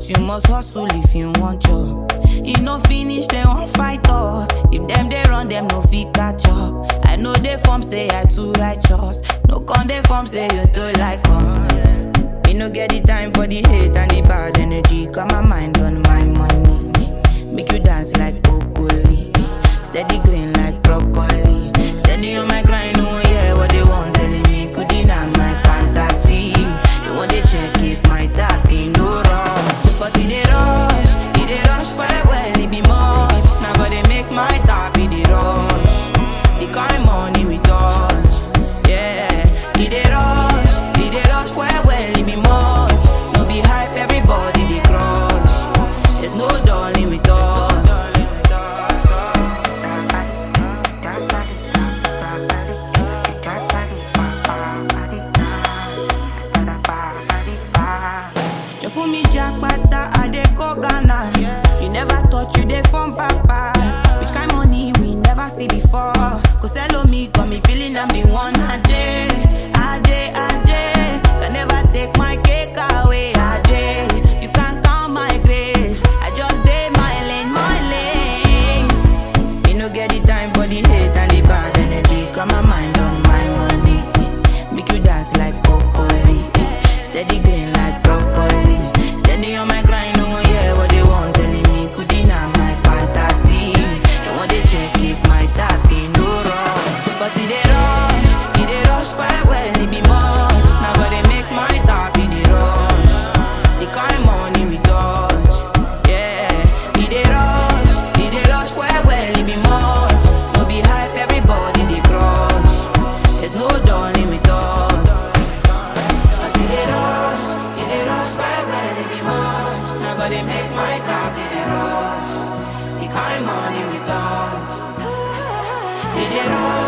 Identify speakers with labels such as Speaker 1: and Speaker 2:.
Speaker 1: but you must hustle if you want job. You no finish, they won't fight us. If them they run, them no fit catch up. I know they form say I too righteous. No con they form say you too like us. Me no get the time for the hate and the bad energy. Got my mind on my money. Make you dance like broccoli. Steady green like broccoli. Steady on my grind, oh yeah, what they want telling me. Could deny my fantasy. They want to check if my tap be no wrong. But it they rush well, it be much. Now gotta make my tap be the rush. The kind money we touch, yeah. It they rush well, it be much. No be hype, everybody they crush. There's no darling with us. For me, Jack Bata, I dey go Ghana. You never thought you dey from papas. Which kind money we never see before? Cause hello me, got me feeling I'm the one. Ajay, can never take my cake away. Ajay, you can't count my grace. I just dey my lane. You no get the time for the hate and the bad energy. Got my mind on my money. Make you dance like broccoli. Steady green like broccoli. Steady on my grind, oh yeah, what they want telling me. Could deny my fantasy. They want to check if my tap be no wrong. But it they rush well, it be much. Now gotta make my tap be the rush. The kind money we touch, yeah. It they rush well, it be much. No be hype, everybody they crush. There's no darling with us. Cause it they rush well, it be much. Now gotta make my tap be the rush. The kind money we touch, it they rush.